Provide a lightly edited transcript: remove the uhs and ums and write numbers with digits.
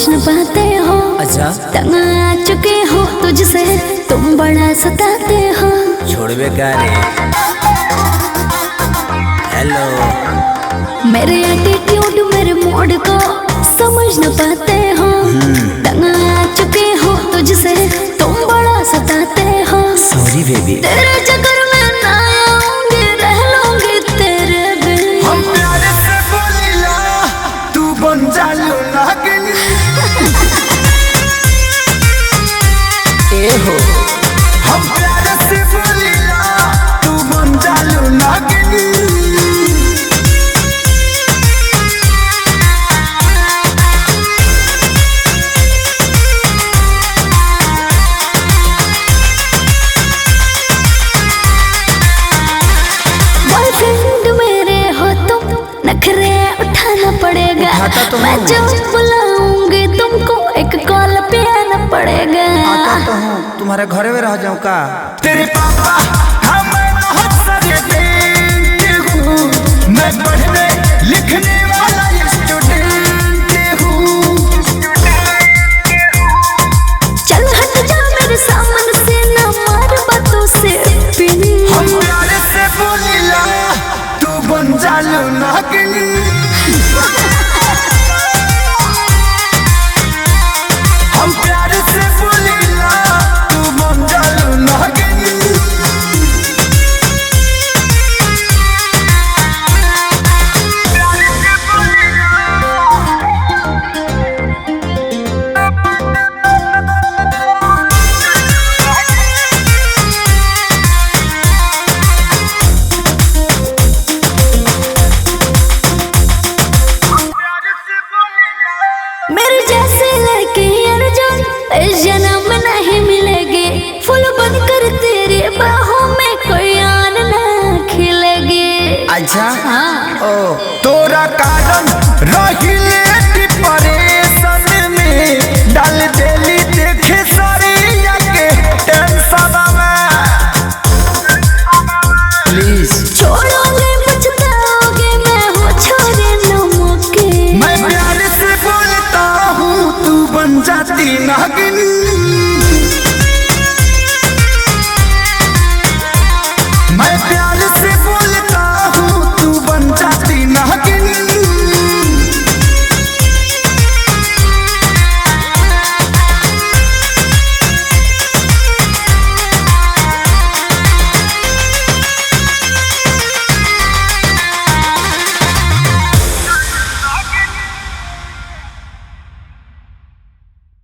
न पाते हो। अच्छा तंग आ चुके हो तुझसे, तुम बड़ा सताते हो। छोड़बे का रे। हेलो मेरे एटीट्यूड मेरे मूड को समझ न पाते हो। तंग आ चुके हो तुझसे, तुम बड़ा सताते हो। Sorry baby. तेरे चक्कर में ना आऊंगी, रह लूंगी तेरे बिन। हम प्यार से बोलिला तू बन जालू नागिन। ए हो हम प्यार से बोलिला तू बन जालू नागिन। बॉयफ्रेंड मेरे हो तुम, नखरे उठाना पड़ेगा। उठाता तो मैं हूँ। जब बुलाऊंगी तुमको, एक कॉल पे आना पड़ेगा। आता तो हूँ, तुम्हारे घर में रह जाऊँ का। तेरे पापा हमें बहुत सारे देते हूँ। मैं पढ़ने लिखने वाला स्टूडेंट हूँ। चल हट जा मेरे सामने से, ना मार बातों से पिन। हम प्यार से बोलिला तू बन जालू नागिन। हम प्यार से बोलिला तू बन जालू नागिन। मेरे जैसे लड़के अर्जुन इस जन्म में नहीं मिलेगी। फूल बनकर तेरी बाहों में कोई आन ना खिलेगी। अच्छा हाँ ओ तोरा कारण रहिले डिप्रेशन में, डाल देली देखे सरिया के टेंशन में। प्लीज छोड़ोगे पछताओगे, मैं हूँ छोरे नमक के। मैं प्यार से बोलता हूँ तू बन जाती नागिन।